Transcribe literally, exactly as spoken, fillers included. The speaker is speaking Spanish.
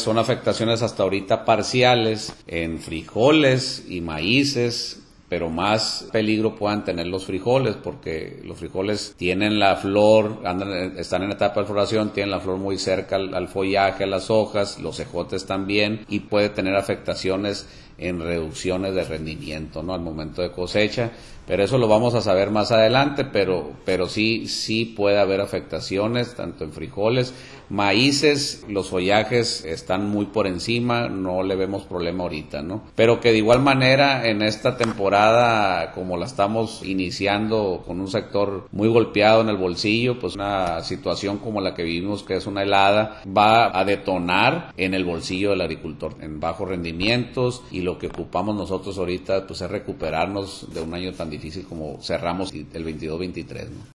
son afectaciones hasta ahorita parciales en frijoles y maíces, pero más peligro puedan tener los frijoles, porque los frijoles tienen la flor, andan, están en etapa de floración, tienen la flor muy cerca al, al follaje, a las hojas, los ejotes también, y puede tener afectaciones en reducciones de rendimiento, ¿no?, al momento de cosecha, pero eso lo vamos a saber más adelante, pero, pero sí, sí puede haber afectaciones, tanto en frijoles, maíces, los follajes están muy por encima, no le vemos problema ahorita, ¿no? Pero que de igual manera en esta temporada, como la estamos iniciando con un sector muy golpeado en el bolsillo, pues una situación como la que vivimos, que es una helada, va a detonar en el bolsillo del agricultor, en bajos rendimientos, y lo que ocupamos nosotros ahorita pues es recuperarnos de un año tan difícil como cerramos el veintidós veintitrés, ¿no?